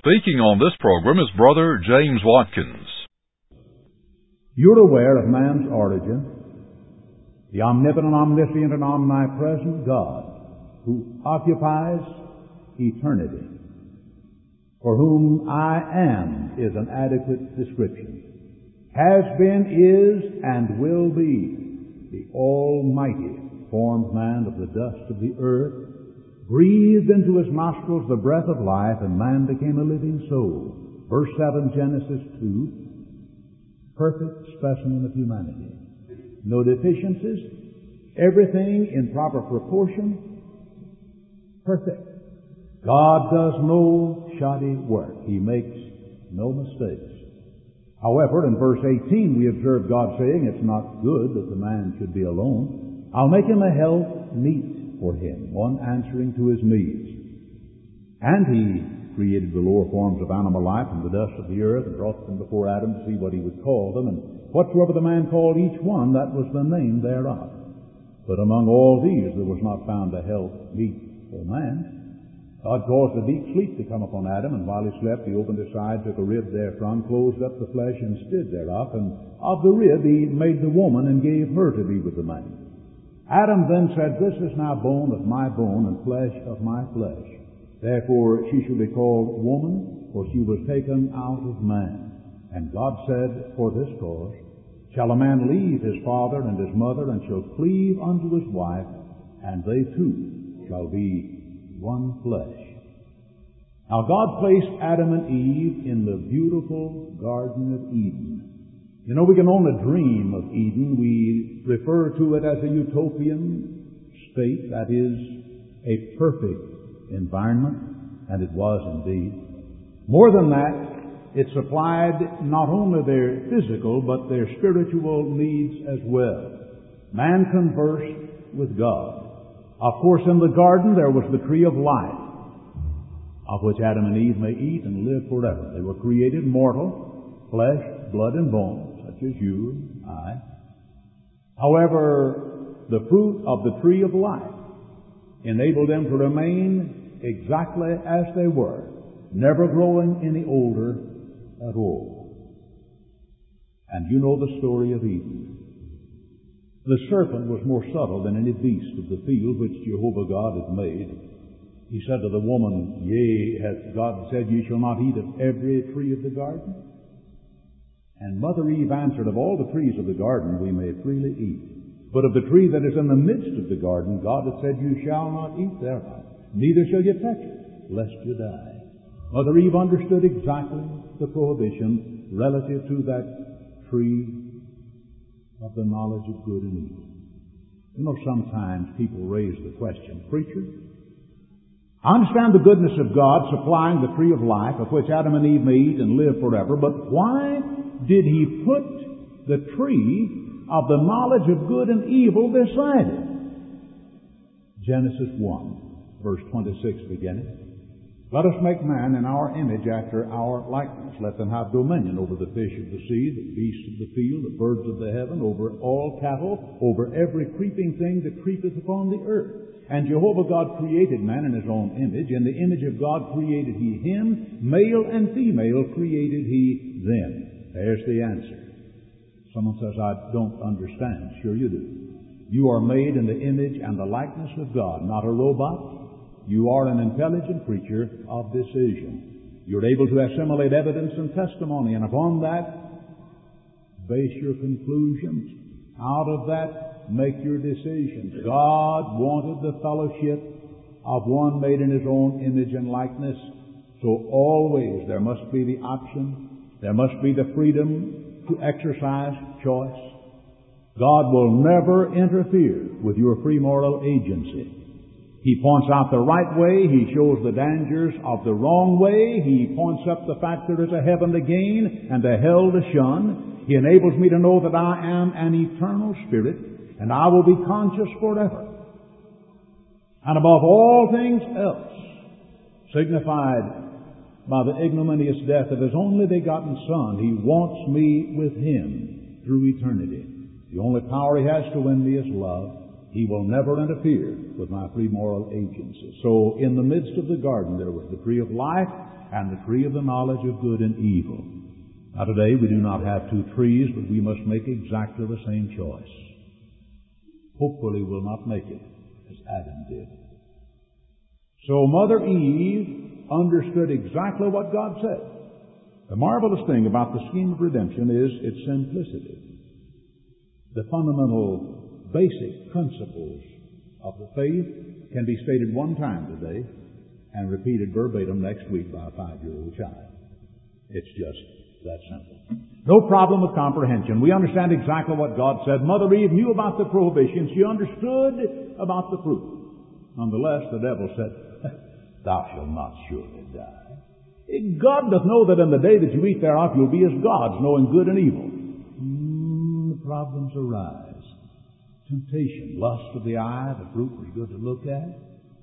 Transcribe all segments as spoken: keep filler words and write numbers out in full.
Speaking on this program is Brother James Watkins. You're aware of man's origin, the omnipotent, omniscient, and omnipresent God who occupies eternity, for whom I am is an adequate description, has been, is, and will be the Almighty, formed man of the dust of the earth, breathed into his nostrils the breath of life, and man became a living soul. Verse seven, Genesis two, perfect specimen of humanity. No deficiencies, everything in proper proportion, perfect. God does no shoddy work. He makes no mistakes. However, in verse eighteen we observe God saying, it's not good that the man should be alone. I'll make him a help meet for him, one answering to his needs. And He created the lower forms of animal life from the dust of the earth and brought them before Adam to see what he would call them. And whatsoever the man called each one, that was the name thereof. But among all these there was not found a help meet for man. God caused a deep sleep to come upon Adam, and while he slept, He opened his side, took a rib therefrom, closed up the flesh, and stood thereof. And of the rib He made the woman, and gave her to be with the man. Adam then said, this is now bone of my bone, and flesh of my flesh. Therefore she shall be called woman, for she was taken out of man. And God said, for this cause shall a man leave his father and his mother, and shall cleave unto his wife, and they two shall be one flesh. Now God placed Adam and Eve in the beautiful Garden of Eden. You know, we can only dream of Eden. We refer to it as a utopian state, that is, a perfect environment, and it was indeed. More than that, it supplied not only their physical, but their spiritual needs as well. Man conversed with God. Of course, in the garden there was the tree of life, of which Adam and Eve may eat and live forever. They were created mortal, flesh, blood, and bone, such as you and I. However, the fruit of the tree of life enabled them to remain exactly as they were, never growing any older at all. And you know the story of Eden. The serpent was more subtle than any beast of the field which Jehovah God had made. He said to the woman, yea, hath God said, ye shall not eat of every tree of the garden? And Mother Eve answered, of all the trees of the garden we may freely eat. But of the tree that is in the midst of the garden, God hath said, you shall not eat thereof, neither shall you touch it, lest you die. Mother Eve understood exactly the prohibition relative to that tree of the knowledge of good and evil. You know, sometimes people raise the question, preacher, I understand the goodness of God supplying the tree of life of which Adam and Eve may eat and live forever, but why did He put the tree of the knowledge of good and evil beside it? Genesis one, verse twenty-six beginning. Let us make man in our image after our likeness. Let them have dominion over the fish of the sea, the beasts of the field, the birds of the heaven, over all cattle, over every creeping thing that creepeth upon the earth. And Jehovah God created man in His own image. In the image of God created He him. Male and female created He them. There's the answer. Someone says, I don't understand. Sure you do. You are made in the image and the likeness of God, not a robot. You are an intelligent creature of decision. You're able to assimilate evidence and testimony, and upon that, base your conclusions. Out of that, make your decisions. God wanted the fellowship of one made in His own image and likeness. So always there must be the option, there must be the freedom to exercise choice. God will never interfere with your free moral agency. He points out the right way. He shows the dangers of the wrong way. He points up the fact there is a heaven to gain and a hell to shun. He enables me to know that I am an eternal spirit, and I will be conscious forever. And above all things else, signified by the ignominious death of His only begotten Son, He wants me with Him through eternity. The only power He has to win me is love. He will never interfere with my free moral agency. So in the midst of the garden there was the tree of life and the tree of the knowledge of good and evil. Now today we do not have two trees, but we must make exactly the same choice. Hopefully we'll not make it as Adam did. So Mother Eve understood exactly what God said. The marvelous thing about the scheme of redemption is its simplicity. The fundamental, basic principles of the faith can be stated one time today and repeated verbatim next week by a five-year-old child. It's just that simple. No problem with comprehension. We understand exactly what God said. Mother Eve knew about the prohibition. She understood about the fruit. Nonetheless, the devil said, thou shalt not surely die. God doth know that in the day that you eat thereof, you'll be as gods, knowing good and evil. Mm, the problems arise. Temptation, lust of the eye, the fruit was good to look at.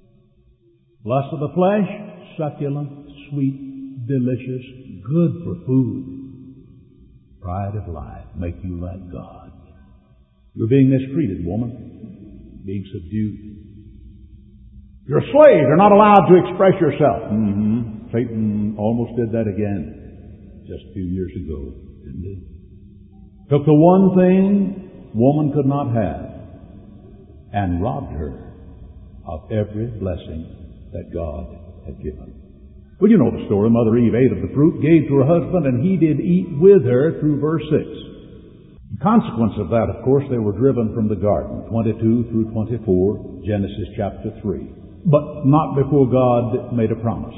Lust of the flesh, succulent, sweet, delicious, good for food. Pride of life, make you like God. You're being mistreated, woman. Being subdued. You're a slave. You're not allowed to express yourself. Mm-hmm. Satan almost did that again just a few years ago, didn't he? Took the one thing woman could not have and robbed her of every blessing that God had given. Well, you know the story. Mother Eve ate of the fruit, gave to her husband, and he did eat with her through verse six. In consequence of that, of course, they were driven from the garden, twenty-two through twenty-four, Genesis chapter three. But not before God made a promise.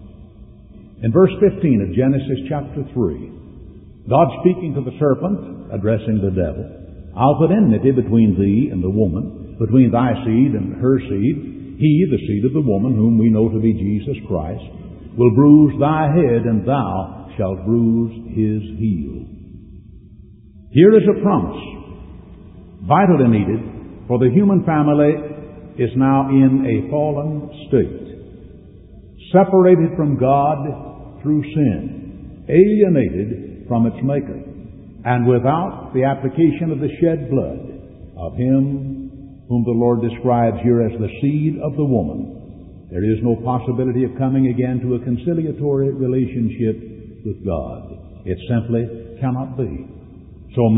In verse fifteen of Genesis chapter three, God speaking to the serpent, addressing the devil, I'll put enmity between thee and the woman, between thy seed and her seed. He, the seed of the woman, whom we know to be Jesus Christ, will bruise thy head, and thou shalt bruise his heel. Here is a promise, vitally needed, for the human family is now in a fallen state, separated from God through sin, alienated from its Maker, and without the application of the shed blood of Him whom the Lord describes here as the seed of the woman, there is no possibility of coming again to a conciliatory relationship with God. It simply cannot be. So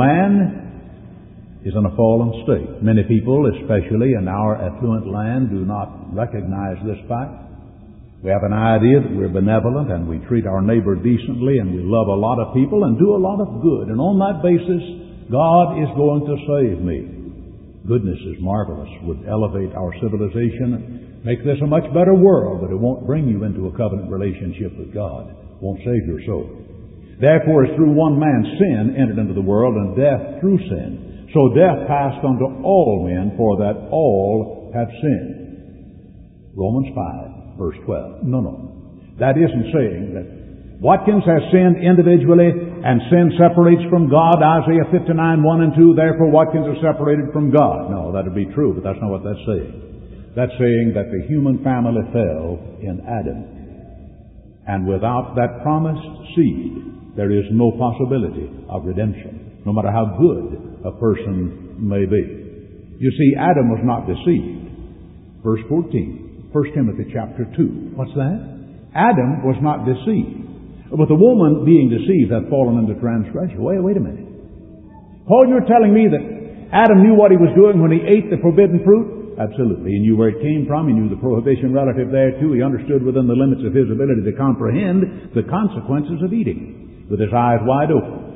man is in a fallen state. Many people, especially in our affluent land, do not recognize this fact. We have an idea that we're benevolent and we treat our neighbor decently and we love a lot of people and do a lot of good. And on that basis, God is going to save me. Goodness is marvelous, would elevate our civilization and make this a much better world, but it won't bring you into a covenant relationship with God. It won't save your soul. Therefore, as through one man sin entered into the world, and death through sin, so death passed unto all men, for that all have sinned. Romans five. Verse twelve. No, no. That isn't saying that Watkins has sinned individually and sin separates from God. Isaiah fifty-nine, one and two, therefore Watkins is separated from God. No, that would be true, but that's not what that's saying. That's saying that the human family fell in Adam. And without that promised seed, there is no possibility of redemption, no matter how good a person may be. You see, Adam was not deceived. Verse fourteen. First Timothy chapter two. What's that? Adam was not deceived. But the woman being deceived hath fallen into transgression. Wait, wait a minute. Paul, you're telling me that Adam knew what he was doing when he ate the forbidden fruit? Absolutely. He knew where it came from. He knew the prohibition relative thereto. He understood within the limits of his ability to comprehend the consequences of eating with his eyes wide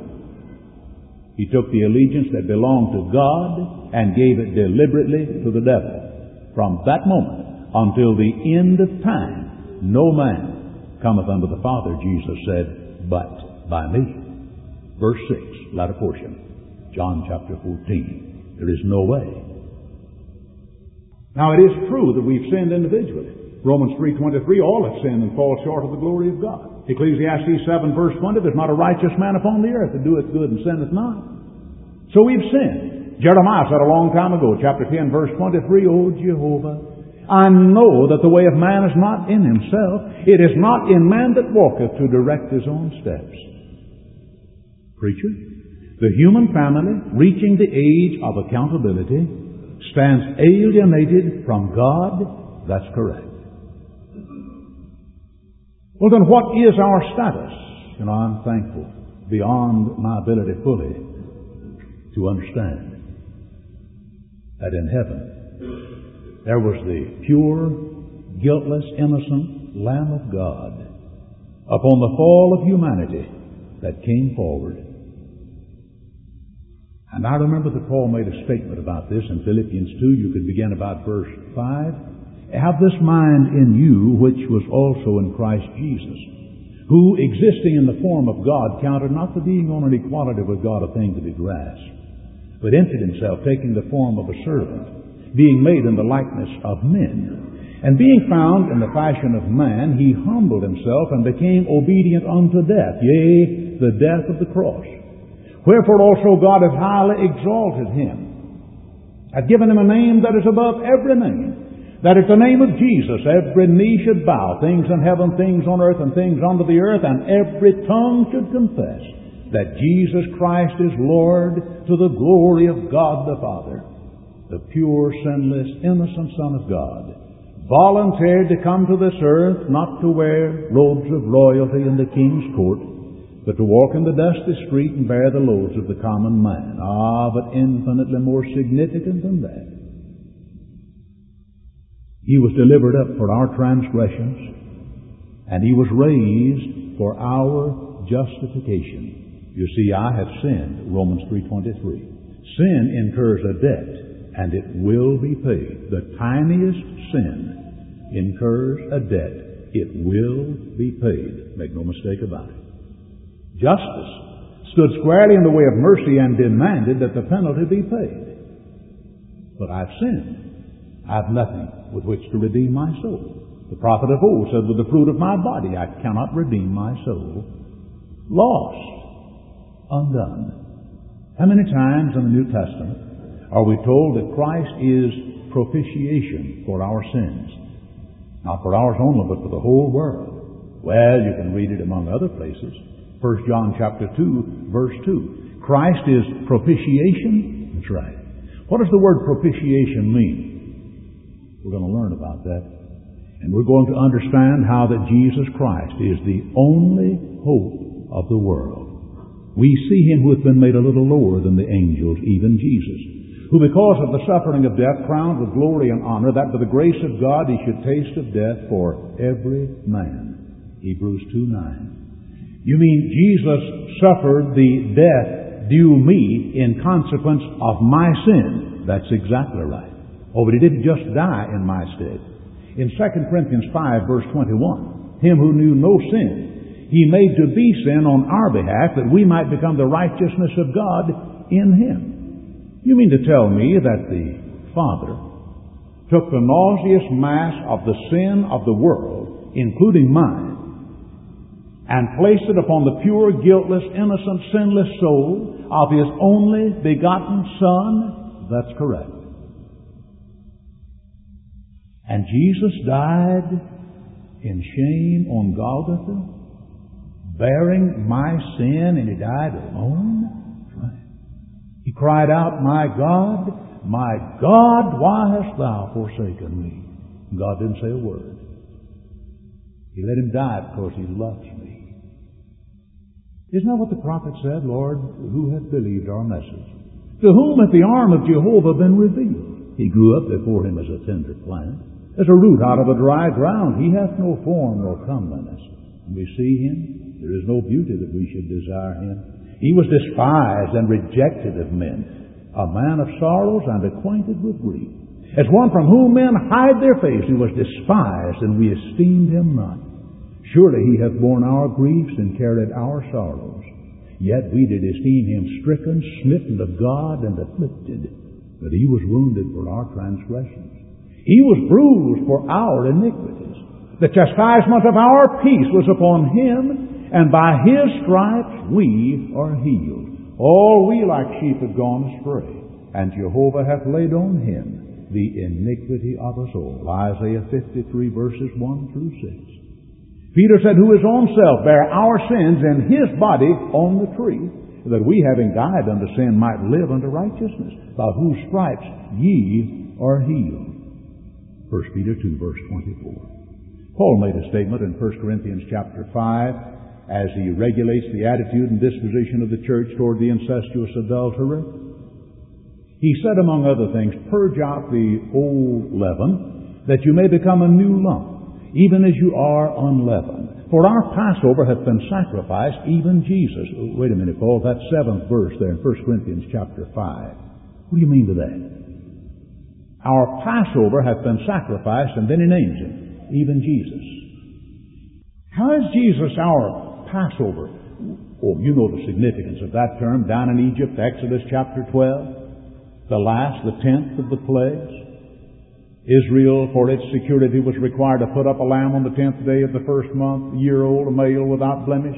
open. He took the allegiance that belonged to God and gave it deliberately to the devil. From that moment until the end of time, no man cometh unto the Father, Jesus said, but by me. Verse six, latter portion, John chapter fourteen. There is no way. Now it is true that we've sinned individually. Romans three twenty-three, all have sinned and fall short of the glory of God. Ecclesiastes seven verse twenty, there's not a righteous man upon the earth that doeth good and sinneth not. So we've sinned. Jeremiah said a long time ago, chapter ten verse twenty-three, O Jehovah, I know that the way of man is not in himself. It is not in man that walketh to direct his own steps. Preacher, the human family, reaching the age of accountability, stands alienated from God. That's correct. Well, then what is our status? You know, I'm thankful beyond my ability fully to understand that in heaven there was the pure, guiltless, innocent Lamb of God upon the fall of humanity that came forward. And I remember that Paul made a statement about this in Philippians two. You could begin about verse five. Have this mind in you, which was also in Christ Jesus, who, existing in the form of God, counted not the being on an equality with God a thing to be grasped, but emptied himself, taking the form of a servant, being made in the likeness of men. And being found in the fashion of man, he humbled himself and became obedient unto death, yea, the death of the cross. Wherefore also God hath highly exalted him, hath given him a name that is above every name, that at the name of Jesus every knee should bow, things in heaven, things on earth, and things under the earth, and every tongue should confess that Jesus Christ is Lord, to the glory of God the Father. The pure, sinless, innocent Son of God volunteered to come to this earth, not to wear robes of royalty in the king's court, but to walk in the dusty street and bear the loads of the common man. Ah, but infinitely more significant than that, he was delivered up for our transgressions, and he was raised for our justification. You see, I have sinned, Romans three twenty-three. Sin incurs a debt, and it will be paid. The tiniest sin incurs a debt. It will be paid. Make no mistake about it. Justice stood squarely in the way of mercy and demanded that the penalty be paid. But I've sinned. I have nothing with which to redeem my soul. The prophet of old said, with the fruit of my body I cannot redeem my soul. Lost. Undone. How many times in the New Testament are we told that Christ is propitiation for our sins? Not for ours only, but for the whole world. Well, you can read it among other places. First John chapter two, verse two. Christ is propitiation. That's right. What does the word propitiation mean? We're going to learn about that. And we're going to understand how that Jesus Christ is the only hope of the world. We see him who hath been made a little lower than the angels, even Jesus, who because of the suffering of death, crowned with glory and honor, that by the grace of God he should taste of death for every man. Hebrews two nine. You mean Jesus suffered the death due me in consequence of my sin? That's exactly right. Oh, but he didn't just die in my stead. In Second Corinthians five, verse twenty-one, him who knew no sin, he made to be sin on our behalf, that we might become the righteousness of God in him. You mean to tell me that the Father took the nauseous mass of the sin of the world, including mine, and placed it upon the pure, guiltless, innocent, sinless soul of his only begotten Son? That's correct. And Jesus died in shame on Golgotha, bearing my sin, and he died alone? Right. He cried out, my God, my God, why hast thou forsaken me? God didn't say a word. He let him die because he loves me. Isn't that what the prophet said? Lord, who hath believed our message? To whom hath the arm of Jehovah been revealed? He grew up before him as a tender plant, as a root out of a dry ground. He hath no form nor comeliness. When we see him, there is no beauty that we should desire him. He was despised and rejected of men, a man of sorrows and acquainted with grief. As one from whom men hide their face, he was despised, and we esteemed him not. Surely he hath borne our griefs and carried our sorrows. Yet we did esteem him stricken, smitten of God, and afflicted. But he was wounded for our transgressions. He was bruised for our iniquities. The chastisement of our peace was upon him, and by his stripes we are healed. All we like sheep have gone astray, and Jehovah hath laid on him the iniquity of us all. Isaiah fifty-three, verses one through six. Peter said, who his own self bare our sins in his body on the tree, that we, having died unto sin, might live unto righteousness, by whose stripes ye are healed. First Peter two, verse twenty-four. Paul made a statement in First Corinthians chapter five as he regulates the attitude and disposition of the church toward the incestuous adulterer. He said, among other things, purge out the old leaven, that you may become a new lump, even as you are unleavened. For our Passover hath been sacrificed, even Jesus. Wait a minute, Paul, that's seventh verse there in First Corinthians chapter five. What do you mean by that? Our Passover hath been sacrificed, and then he names him, even Jesus. How is Jesus our Passover? Oh, you know the significance of that term down in Egypt, Exodus chapter twelve. The last, the tenth of the plagues. Israel, for its security, was required to put up a lamb on the tenth day of the first month, a year old, a male without blemish.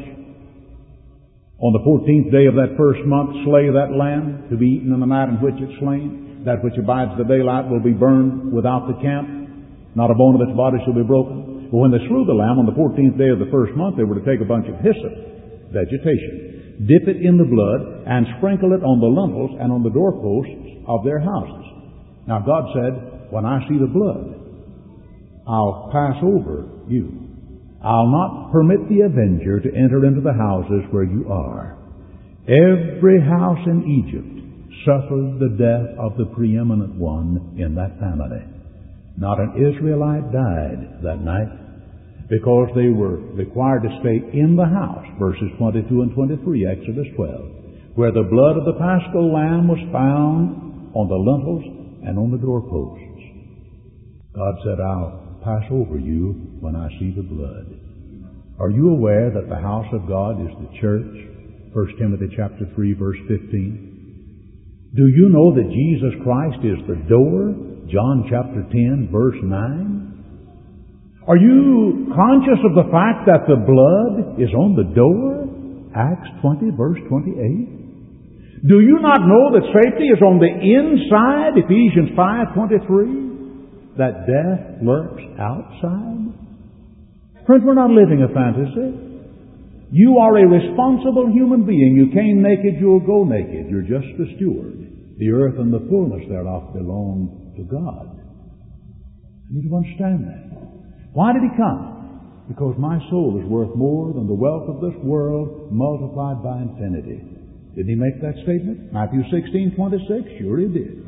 On the fourteenth day of that first month, slay that lamb to be eaten in the night in which it's slain. That which abides the daylight will be burned without the camp. Not a bone of its body shall be broken. But when they slew the lamb on the fourteenth day of the first month, they were to take a bunch of hyssop, vegetation, dip it in the blood, and sprinkle it on the lintels and on the doorposts of their houses. Now God said, when I see the blood, I'll pass over you. I'll not permit the avenger to enter into the houses where you are. Every house in Egypt suffered the death of the preeminent one in that family. Not an Israelite died that night, because they were required to stay in the house, verses twenty-two and twenty-three, Exodus twelve, where the blood of the paschal lamb was found on the lintels and on the doorposts. God said, I'll pass over you when I see the blood. Are you aware that the house of God is the church? First Timothy chapter three, verse fifteen. Do you know that Jesus Christ is the door? John chapter ten, verse nine. Are you conscious of the fact that the blood is on the door? Acts twenty, verse twenty-eight. Do you not know that safety is on the inside? Ephesians five twenty-three. That death lurks outside? Friends, we're not living a fantasy. You are a responsible human being. You came naked, you'll go naked. You're just the steward. The earth and the fullness thereof belong to God. You need to understand that. Why did He come? Because my soul is worth more than the wealth of this world multiplied by infinity. Didn't He make that statement? Matthew sixteen twenty-six? Sure He did.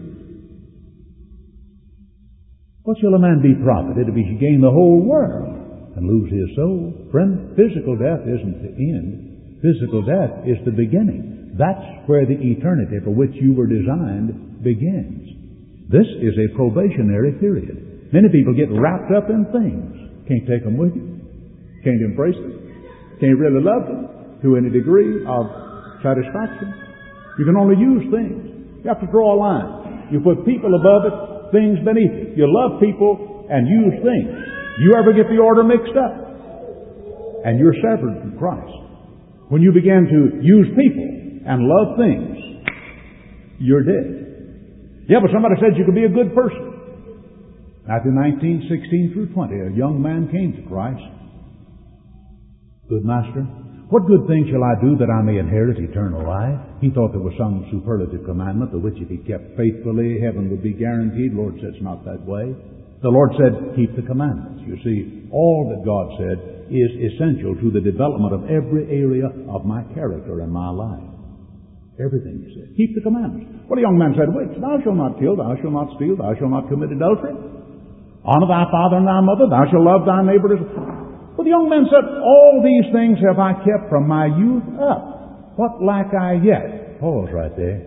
What shall a man be profited if he should gain the whole world and lose his soul? Friend, physical death isn't the end. Physical death is the beginning. That's where the eternity for which you were designed begins. This is a probationary period. Many people get wrapped up in things. Can't take them with you. Can't embrace them. Can't really love them to any degree of satisfaction. You can only use things. You have to draw a line. You put people above it, things beneath it. You love people and use things. You ever get the order mixed up, and you're severed from Christ. When you begin to use people and love things, you're dead. Yeah, but somebody said you could be a good person. Matthew nineteen, sixteen through twenty, a young man came to Christ. Good master, what good thing shall I do that I may inherit eternal life? He thought there was some superlative commandment, the which if he kept faithfully, heaven would be guaranteed. The Lord said it's not that way. The Lord said, keep the commandments. You see, all that God said is essential to the development of every area of my character and my life. Everything He said. Keep the commandments. Well, the young man said, which? Thou shalt not kill, thou shalt not steal, thou shalt not commit adultery. Honor thy father and thy mother, thou shalt love thy neighbor as... Well, the young man said, all these things have I kept from my youth up. What lack I yet? Pause right there.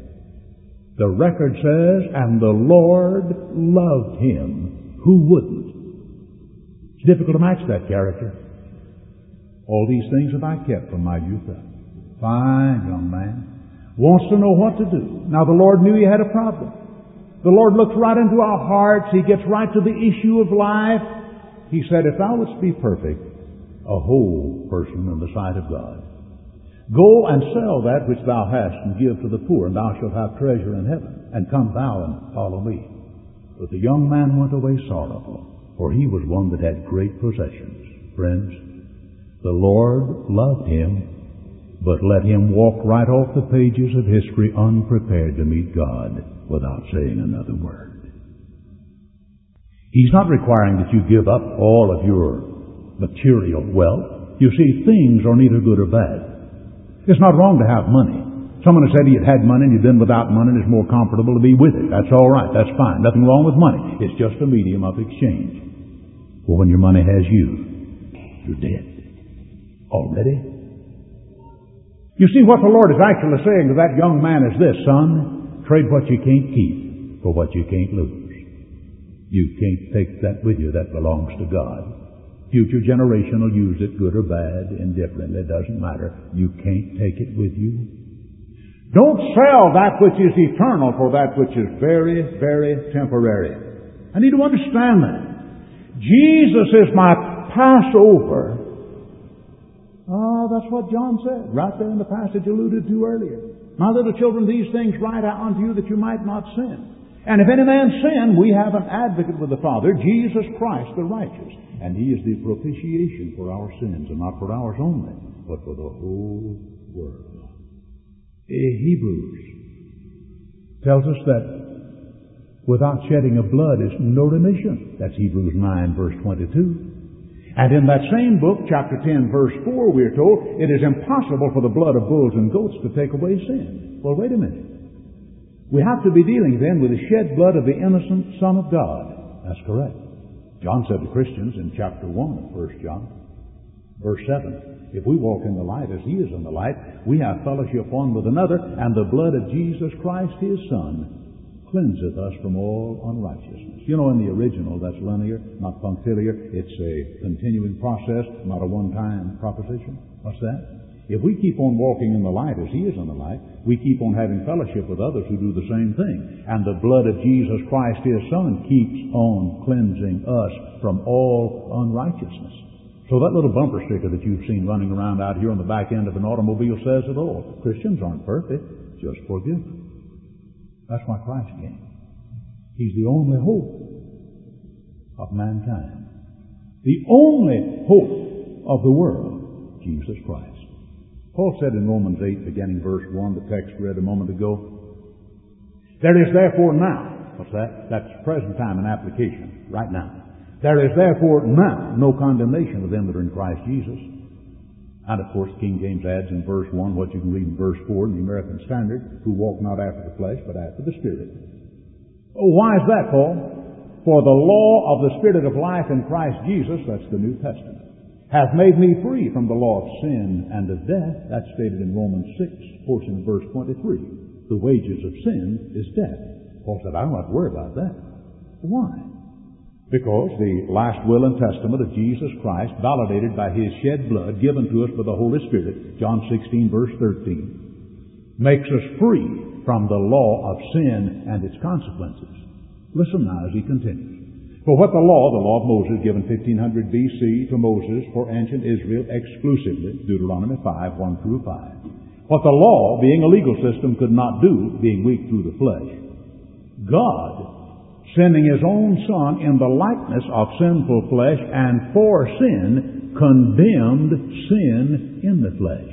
The record says, and the Lord loved him. Who wouldn't? It's difficult to match that character. All these things have I kept from my youth up. Fine young man. Wants to know what to do. Now the Lord knew he had a problem. The Lord looks right into our hearts. He gets right to the issue of life. He said, if thou wouldst be perfect, a whole person in the sight of God, go and sell that which thou hast and give to the poor, and thou shalt have treasure in heaven, and come thou and follow me. But the young man went away sorrowful, for he was one that had great possessions. Friends, the Lord loved him but let him walk right off the pages of history unprepared to meet God without saying another word. He's not requiring that you give up all of your material wealth. You see, things are neither good or bad. It's not wrong to have money. Someone has said he had had money and he'd been without money and it's more comfortable to be with it. That's all right. That's fine. Nothing wrong with money. It's just a medium of exchange. Well, when your money has you, you're dead. Already? You see, what the Lord is actually saying to that young man is this: son, trade what you can't keep for what you can't lose. You can't take that with you. That belongs to God. Future generation will use it, good or bad, indifferent. It doesn't matter. You can't take it with you. Don't sell that which is eternal for that which is very, very temporary. I need to understand that. Jesus is my Passover. Ah, that's what John said, right there in the passage alluded to earlier. My little children, these things write I unto you that you might not sin. And if any man sin, we have an advocate with the Father, Jesus Christ the righteous. And He is the propitiation for our sins, and not for ours only, but for the whole world. Hebrews tells us that without shedding of blood is no remission. That's Hebrews nine, verse twenty-two. And in that same book, chapter ten, verse four, we're told, it is impossible for the blood of bulls and goats to take away sin. Well, wait a minute. We have to be dealing then with the shed blood of the innocent Son of God. That's correct. John said to Christians in chapter one of First John, verse seven, if we walk in the light as He is in the light, we have fellowship one with another, and the blood of Jesus Christ, His Son, cleanseth us from all unrighteousness. You know, in the original, that's linear, not punctiliar. It's a continuing process, not a one-time proposition. What's that? If we keep on walking in the light as He is in the light, we keep on having fellowship with others who do the same thing. And the blood of Jesus Christ, His Son, keeps on cleansing us from all unrighteousness. So that little bumper sticker that you've seen running around out here on the back end of an automobile says it all. Christians aren't perfect, just forgiven. That's why Christ came. He's the only hope of mankind. The only hope of the world, Jesus Christ. Paul said in Romans eight, beginning verse one, the text read a moment ago, there is therefore now, what's that? That's present time and application, right now. There is therefore now no condemnation of them that are in Christ Jesus. And of course, King James adds in verse one what you can read in verse four in the American Standard, who walk not after the flesh, but after the Spirit. Oh, why is that, Paul? For the law of the Spirit of life in Christ Jesus, that's the New Testament, hath made me free from the law of sin and of death. That's stated in Romans six, portion of verse twenty-three. The wages of sin is death. Paul said, I don't have to worry about that. Why? Because the last will and testament of Jesus Christ, validated by His shed blood, given to us by the Holy Spirit, John sixteen, verse thirteen, makes us free from the law of sin and its consequences. Listen now as he continues. For what the law, the law of Moses, given fifteen hundred B C to Moses for ancient Israel exclusively, Deuteronomy five, one through five. What the law, being a legal system, could not do, being weak through the flesh, God, sending His own Son in the likeness of sinful flesh, and for sin, condemned sin in the flesh.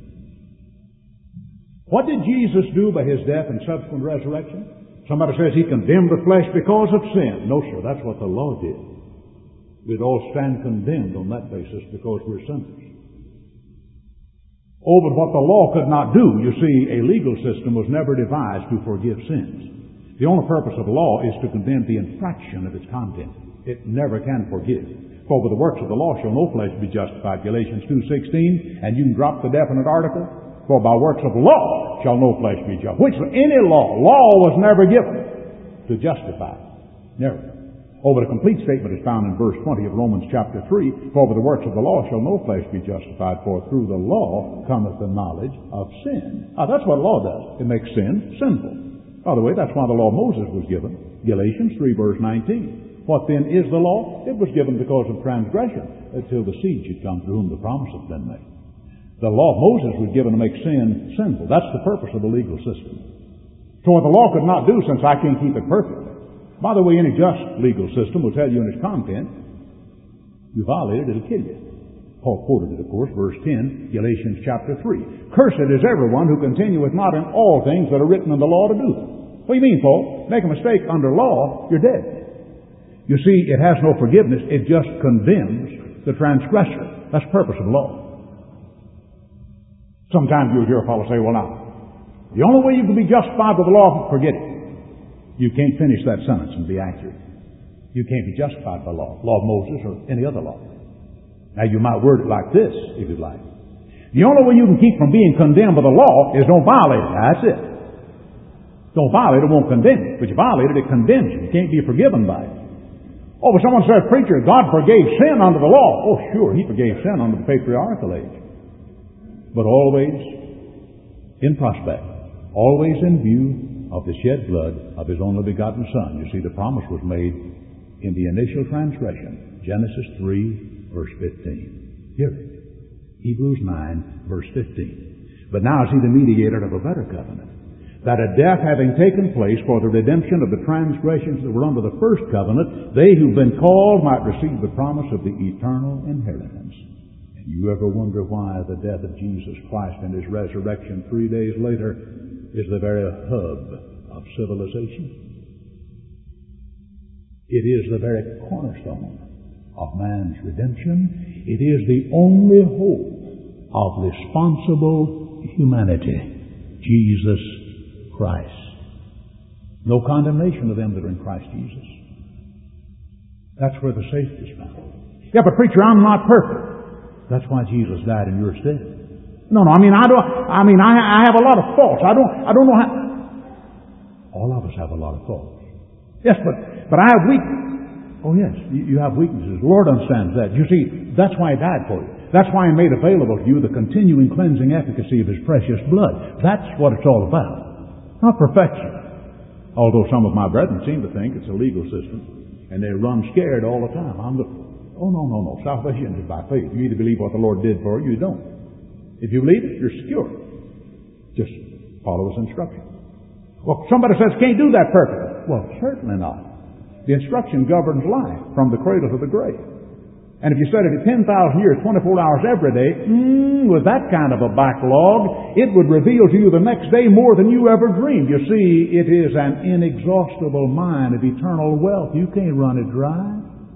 What did Jesus do by His death and subsequent resurrection? Somebody says He condemned the flesh because of sin. No, sir, that's what the law did. We'd all stand condemned on that basis because we're sinners. Oh, but what the law could not do, you see, a legal system was never devised to forgive sins. The only purpose of law is to condemn the infraction of its content. It never can forgive. For by the works of the law shall no flesh be justified, Galatians two sixteen, and you can drop the definite article. For by works of law shall no flesh be justified. Which any law, law was never given to justify. Never. Oh, but a complete statement is found in verse twenty of Romans chapter three. For by the works of the law shall no flesh be justified, for through the law cometh the knowledge of sin. Now that's what law does. It makes sin sinful. By the way, that's why the law of Moses was given. Galatians three, verse nineteen. What then is the law? It was given because of transgression, until the seed should come through whom the promise has been made. The law of Moses was given to make sin sinful. That's the purpose of the legal system. So what the law could not do, since I can't keep it perfectly. By the way, any just legal system will tell you in its content, you violate it, it'll kill you. Paul quoted it, of course, verse ten, Galatians chapter three. Cursed is everyone who continueth not in all things that are written in the law to do them. What do you mean, Paul? Make a mistake under law, you're dead. You see, it has no forgiveness. It just condemns the transgressor. That's the purpose of law. Sometimes you'll hear a fellow say, well, now, the only way you can be justified by the law, forget it. You can't finish that sentence and be accurate. You can't be justified by law, law of Moses or any other law. Now, you might word it like this, if you'd like. The only way you can keep from being condemned by the law is don't violate it. That's it. Don't violate it, it won't condemn you. But you violate it, it condemns you. You can't be forgiven by it. Oh, but someone says, preacher, God forgave sin under the law. Oh, sure, He forgave sin under the patriarchal age. But always in prospect, always in view of the shed blood of His only begotten Son. You see, the promise was made in the initial transgression. Genesis three, verse fifteen. Hear it. Hebrews nine, verse fifteen. But now is He the mediator of a better covenant, that a death having taken place for the redemption of the transgressions that were under the first covenant, they who've been called might receive the promise of the eternal inheritance. And you ever wonder why the death of Jesus Christ and His resurrection three days later is the very hub of civilization? It is the very cornerstone of man's redemption. It is the only hope of responsible humanity. Jesus Christ. No condemnation of them that are in Christ Jesus. That's where the safety is found. Yeah, but preacher, I'm not perfect. That's why Jesus died in your stead. No, no, I mean, I don't, I mean, I, I have a lot of faults. I don't, I don't know how. All of us have a lot of faults. Yes, but, but I have weaknesses. Oh yes, you, you have weaknesses. The Lord understands that. You see, that's why He died for you. That's why He made available to you the continuing cleansing efficacy of His precious blood. That's what it's all about. Not perfection. Although some of my brethren seem to think it's a legal system, and they run scared all the time. I'm the, oh no, no, no. Salvation is by faith. You either believe what the Lord did for you, or you don't. If you believe it, you're secure. Just follow His instruction. Well, somebody says, can't do that perfectly. Well, certainly not. The instruction governs life from the cradle to the grave. And if you studied it ten thousand years, twenty-four hours every day, mm, with that kind of a backlog, it would reveal to you the next day more than you ever dreamed. You see, it is an inexhaustible mine of eternal wealth. You can't run it dry.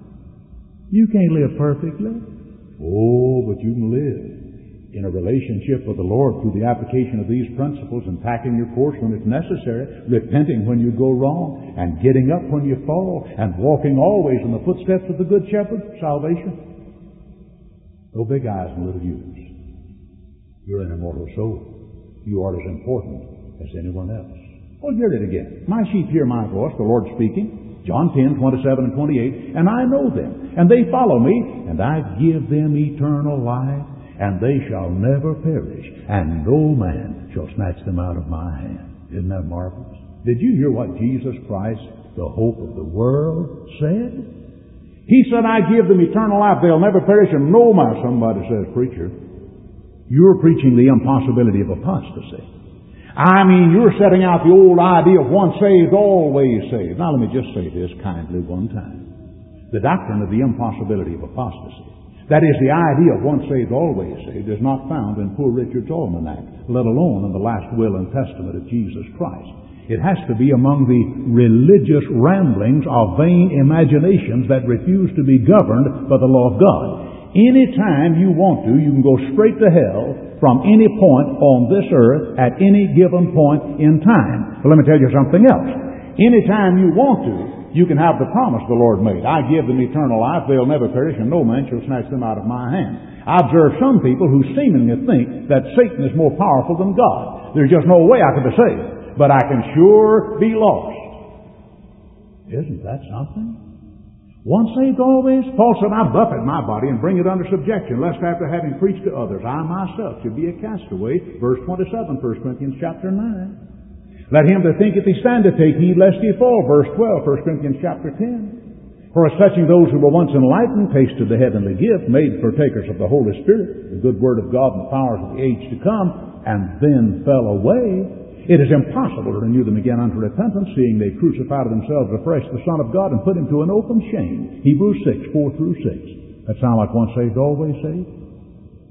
You can't live perfectly. Oh, but you can live in a relationship with the Lord through the application of these principles and tacking your course when it's necessary, repenting when you go wrong, and getting up when you fall, and walking always in the footsteps of the Good Shepherd. Salvation. No big eyes and little U's. You're an immortal soul. You are as important as anyone else. Well, hear it again. My sheep hear my voice, the Lord speaking. John ten, twenty-seven and twenty-eight. And I know them, and they follow me, and I give them eternal life, and they shall never perish, and no man shall snatch them out of my hand. Isn't that marvelous? Did you hear what Jesus Christ, the hope of the world, said? He said, I give them eternal life. They'll never perish, and no man. Somebody says, preacher, you're preaching the impossibility of apostasy. I mean, you're setting out the old idea of once saved, always saved. Now let me just say this kindly one time. The doctrine of the impossibility of apostasy, that is, the idea of once saved, always saved, is not found in poor Richard's Almanac, let alone in the last will and testament of Jesus Christ. It has to be among the religious ramblings of vain imaginations that refuse to be governed by the law of God. Any time you want to, you can go straight to hell from any point on this earth at any given point in time. But let me tell you something else. Any time you want to, you can have the promise the Lord made. I give them eternal life, they'll never perish, and no man shall snatch them out of my hand. I observe some people who seemingly think that Satan is more powerful than God. There's just no way I could be saved, but I can sure be lost. Isn't that something? Once saved, always. Paul said, I buffet my body and bring it under subjection, lest after having preached to others, I myself should be a castaway. Verse twenty-seven, First Corinthians chapter nine. Let him that thinketh he standeth take heed lest he fall. Verse twelve, First Corinthians chapter ten. For as touching those who were once enlightened, tasted the heavenly gift, made partakers of the Holy Spirit, the good word of God and the powers of the age to come, and then fell away, it is impossible to renew them again unto repentance, seeing they crucified themselves afresh the Son of God and put him to an open shame. Hebrews six, four through six. That sound like once saved, always saved?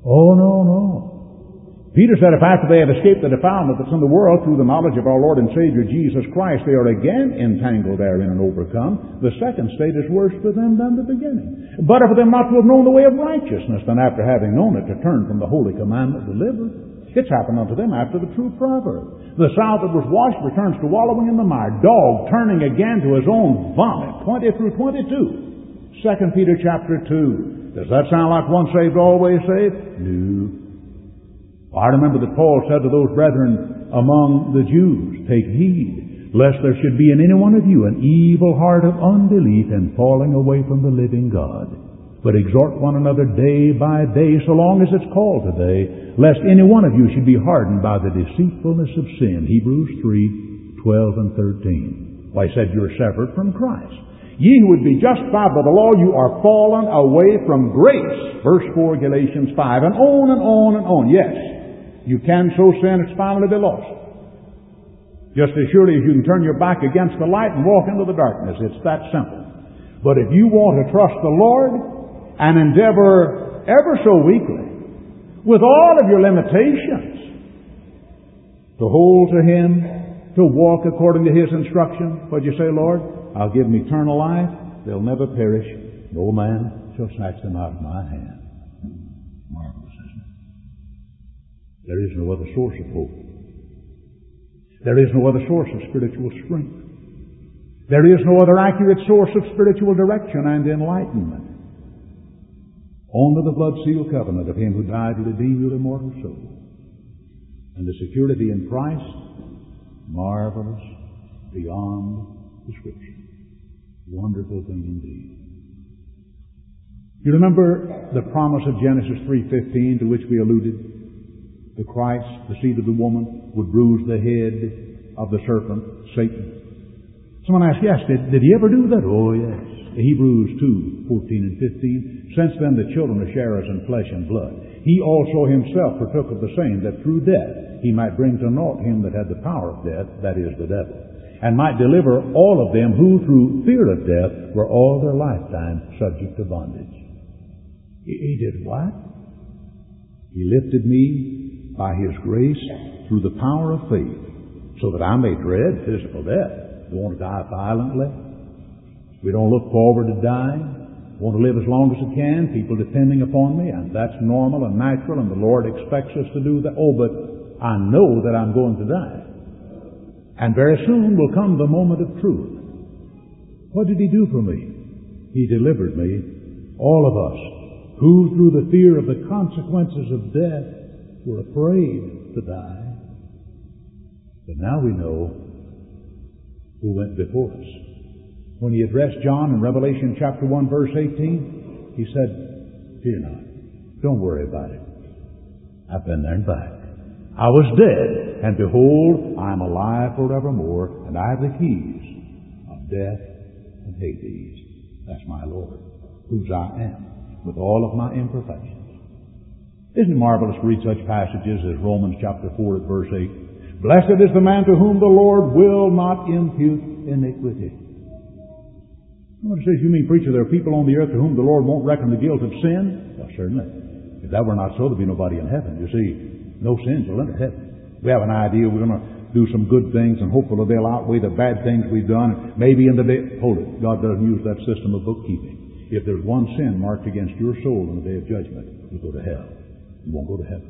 Oh, no, no. Peter said if after they have escaped the defilement that's in the world through the knowledge of our Lord and Savior Jesus Christ, they are again entangled therein and overcome, the second state is worse for them than the beginning. Better for them not to have known the way of righteousness than after having known it to turn from the holy commandment delivered. It's happened unto them after the true proverb. The sow that was washed returns to wallowing in the mire. Dog turning again to his own vomit. twenty through twenty-two. Second Peter chapter two. Does that sound like one saved, always saved? No. I remember that Paul said to those brethren among the Jews, take heed, lest there should be in any one of you an evil heart of unbelief and falling away from the living God. But exhort one another day by day, so long as it's called today, lest any one of you should be hardened by the deceitfulness of sin. Hebrews three, twelve and thirteen. Why, he said you're severed from Christ. Ye who would be justified by the law, you are fallen away from grace. Verse four, Galatians five, and on and on and on. Yes. You can so sin, it's finally be lost. Just as surely as you can turn your back against the light and walk into the darkness. It's that simple. But if you want to trust the Lord and endeavor ever so weakly, with all of your limitations, to hold to Him, to walk according to His instruction, what'd you say, Lord? I'll give them eternal life. They'll never perish. No man shall snatch them out of my hand. Marvelous. There is no other source of hope. There is no other source of spiritual strength. There is no other accurate source of spiritual direction and enlightenment. Only the blood-sealed covenant of Him who died to redeem your immortal soul. And the security in Christ, marvelous beyond description. Wonderful thing indeed. You remember the promise of Genesis three fifteen to which we alluded? The Christ, the seed of the woman, would bruise the head of the serpent, Satan. Someone asked, yes, did, did he ever do that? Oh, yes. Hebrews two, fourteen and fifteen. Since then the children are sharers in flesh and blood. He also himself partook of the same, that through death he might bring to naught him that had the power of death, that is, the devil, and might deliver all of them who through fear of death were all their lifetime subject to bondage. He, he did what? He lifted me by His grace through the power of faith, so that I may dread physical death. Don't want to die violently. We don't look forward to dying. Want to live as long as we can, people depending upon me, and that's normal and natural, and the Lord expects us to do that. Oh, but I know that I'm going to die. And very soon will come the moment of truth. What did He do for me? He delivered me, all of us, who through the fear of the consequences of death were afraid to die. But now we know who went before us. When He addressed John in Revelation chapter one, verse eighteen, He said, fear not. Don't worry about it. I've been there and back. I was dead, and behold, I am alive forevermore, and I have the keys of death and Hades. That's my Lord, whose I am, with all of my imperfections. Isn't it marvelous to read such passages as Romans chapter four at verse eight? Blessed is the man to whom the Lord will not impute iniquity. Somebody says, you mean, preacher, there are people on the earth to whom the Lord won't reckon the guilt of sin? Well, certainly. If that were not so, there'd be nobody in heaven. You see, no sins will enter heaven. We have an idea we're going to do some good things and hopefully they'll outweigh the bad things we've done. Maybe in the day, hold it, God doesn't use that system of bookkeeping. If there's one sin marked against your soul in the day of judgment, you go to hell. You won't go to heaven.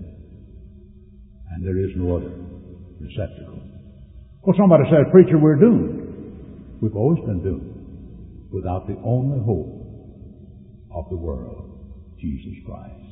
And there is no other receptacle. Well, somebody said, preacher, we're doomed. We've always been doomed without the only hope of the world, Jesus Christ.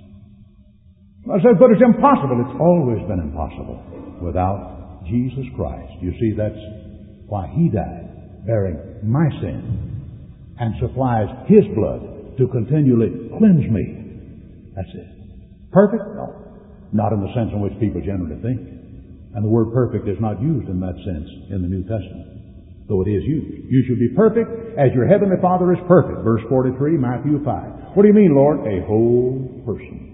I said, but it's impossible. It's always been impossible without Jesus Christ. You see, that's why He died, bearing my sin, and supplies His blood to continually cleanse me. That's it. Perfect? No. Not in the sense in which people generally think. And the word perfect is not used in that sense in the New Testament, though it is used. You shall be perfect as your heavenly Father is perfect. Verse forty-three, Matthew five. What do you mean, Lord? A whole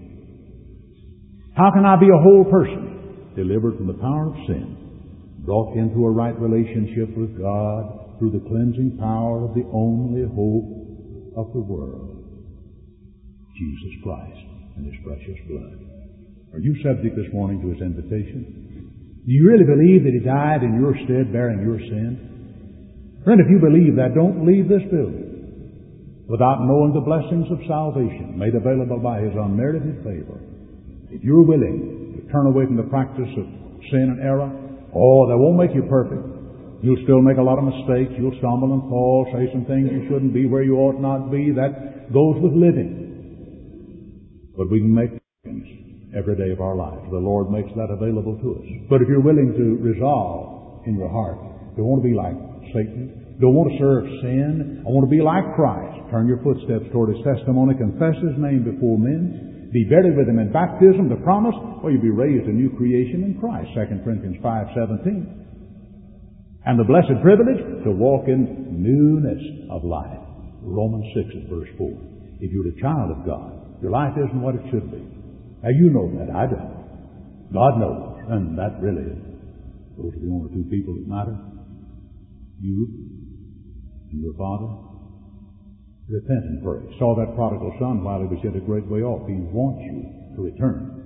person. How can I be a whole person? Delivered from the power of sin, brought into a right relationship with God through the cleansing power of the only hope of the world, Jesus Christ and His precious blood. Are you subject this morning to His invitation? Do you really believe that He died in your stead, bearing your sin? Friend, if you believe that, don't leave this building without knowing the blessings of salvation made available by His unmerited favor. If you're willing to turn away from the practice of sin and error, oh, that won't make you perfect. You'll still make a lot of mistakes. You'll stumble and fall, say some things you shouldn't be where you ought not be. That goes with living. But we can make things every day of our lives. The Lord makes that available to us. But if you're willing to resolve in your heart, don't want to be like Satan, don't want to serve sin, I want to be like Christ, turn your footsteps toward His testimony, confess His name before men, be buried with Him in baptism, the promise, or you'll be raised a new creation in Christ, Second Corinthians five seventeen. And the blessed privilege to walk in newness of life, Romans six and verse four. If you're a child of God, your life isn't what it should be. Now you know that, I don't. God knows, and that really is. Those are the only two people that matter. You and your Father. Repent and pray. Saw that prodigal son while he was yet a great way off. He wants you to return.